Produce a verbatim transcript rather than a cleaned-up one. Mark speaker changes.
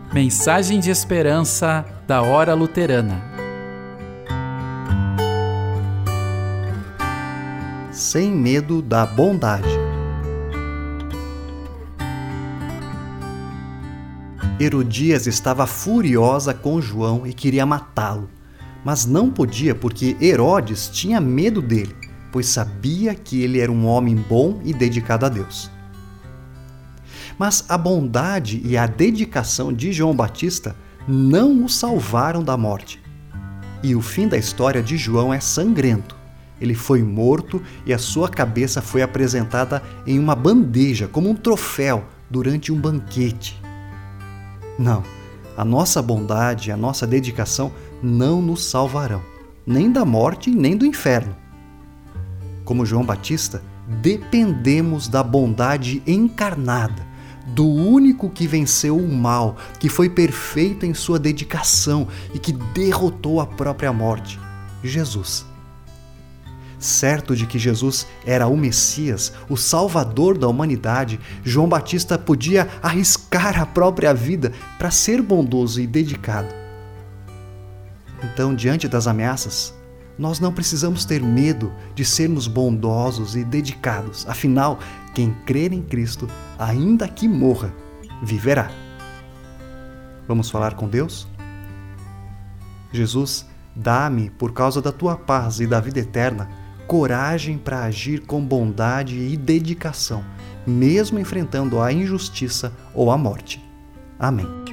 Speaker 1: Mensagem de esperança da Hora Luterana.
Speaker 2: Sem medo da bondade. Herodias estava furiosa com João e queria matá-lo, mas não podia porque Herodes tinha medo dele, pois sabia que ele era um homem bom e dedicado a Deus. Mas a bondade e a dedicação de João Batista não o salvaram da morte. E o fim da história de João é sangrento. Ele foi morto e a sua cabeça foi apresentada em uma bandeja, como um troféu, durante um banquete. Não, a nossa bondade e a nossa dedicação não nos salvarão, nem da morte nem do inferno. Como João Batista, dependemos da bondade encarnada, do único que venceu o mal, que foi perfeito em sua dedicação e que derrotou a própria morte, Jesus. Certo de que Jesus era o Messias, o Salvador da humanidade, João Batista podia arriscar a própria vida para ser bondoso e dedicado. Então, diante das ameaças, nós não precisamos ter medo de sermos bondosos e dedicados. Afinal, quem crer em Cristo, ainda que morra, viverá. Vamos falar com Deus? Jesus, dá-me, por causa da tua paz e da vida eterna, coragem para agir com bondade e dedicação, mesmo enfrentando a injustiça ou a morte. Amém.